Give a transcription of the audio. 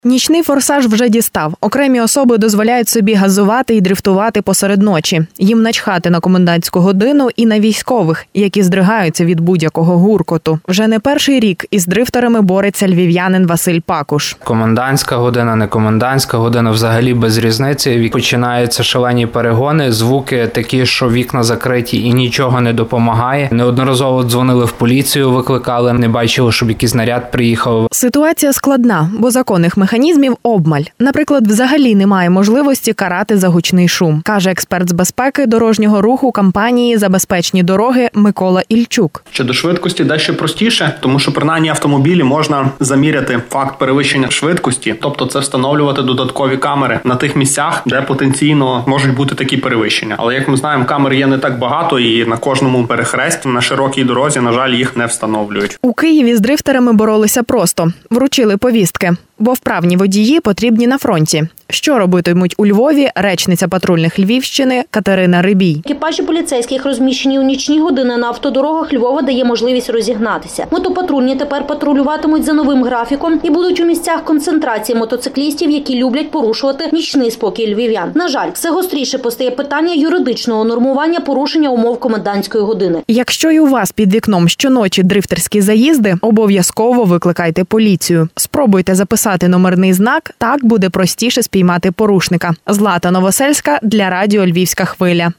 Нічний форсаж вже дістав. Окремі особи дозволяють собі газувати і дрифтувати посеред ночі. Їм начхати на комендантську годину і на військових, які здригаються від будь-якого гуркоту. Вже не перший рік із дрифтерами бореться львів'янин Василь Пакуш. Комендантська година, не комендантська година, взагалі без різниці. Починаються шалені перегони, звуки такі, що вікна закриті і нічого не допомагає. Неодноразово дзвонили в поліцію, викликали, не бачили, щоб якийсь наряд приїхав. Ситуація складна, бо законних механізмів обмаль. Наприклад, взагалі немає можливості карати за гучний шум, каже експерт з безпеки дорожнього руху компанії «За безпечні дороги» Микола Ільчук. Щодо швидкості дещо простіше, тому що при наданні автомобілі можна заміряти факт перевищення швидкості, тобто це встановлювати додаткові камери на тих місцях, де потенційно можуть бути такі перевищення. Але як ми знаємо, камер є не так багато і на кожному перехресті на широкій дорозі, на жаль, їх не встановлюють. У Києві з дрифтерами боролися просто. Вручили повістки. Бо вправні водії потрібні на фронті. Що робитимуть у Львові, речниця патрульних Львівщини Катерина Рибій. Екіпажі поліцейських, розміщені у нічні години на автодорогах Львова, дає можливість розігнатися. Мотопатрульні тепер патрулюватимуть за новим графіком і будуть у місцях концентрації мотоциклістів, які люблять порушувати нічний спокій львів'ян. На жаль, все гостріше постає питання юридичного нормування порушення умов комендантської години. Якщо і у вас під вікном щоночі дрифтерські заїзди, обов'язково викликайте поліцію. Спробуйте записати номерний знак, так буде простіше спіймати порушника. Злата Новосельська для радіо «Львівська хвиля».